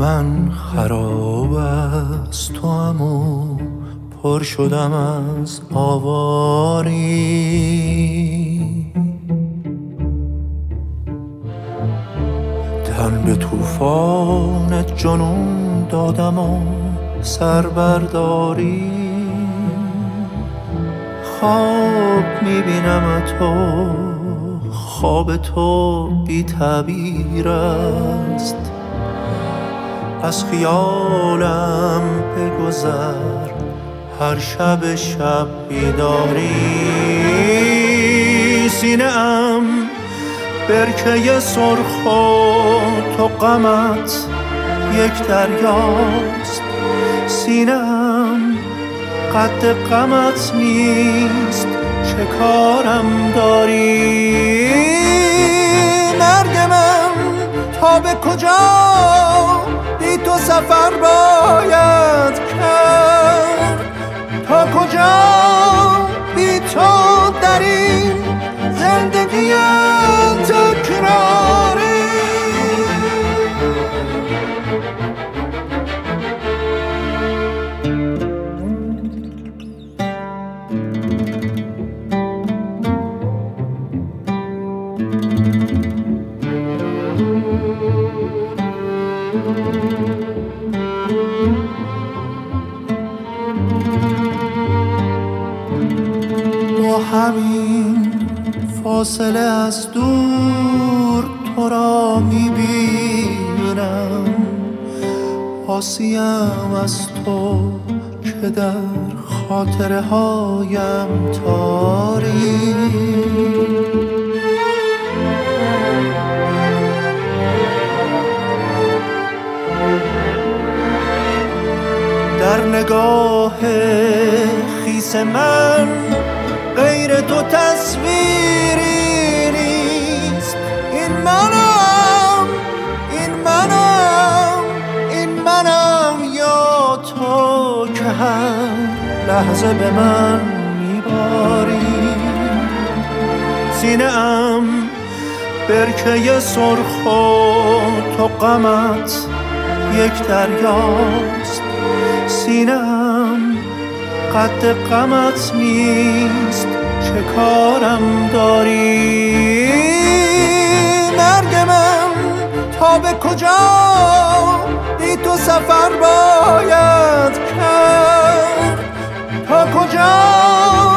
من خراب از توام و پر شدم از آواری، تن به طوفان جنون دادم و سر برداری. خواب میبینم تو، خواب تو بی تعبیر است، از خیالم بگذر هر شب شب بیداری. سینه ام برکه سرخ و تو غمت یک دریاست، سینه ام قد غمت نیست، چه کارم داری؟ مرگ من تا به کجا بی تو سفر باید کرد؟ تا کجا بی تو در این زندگی تکراری؟ با همین فاصله از دور تو را میبینم، آسیم از تو که در خاطره هایم تاری. در nگاه خیس من غیر تو تصویری نیست. این منم، این منم، این منم یا تو که هر لحظه به من میباری. سینه ام برکه سرخ و تو غمت یک دریاست، سینه ام قد غمت نیست، چه کارم داری؟ مرگ من تا به کجا بی تو سفر باید کرد؟ تا کجا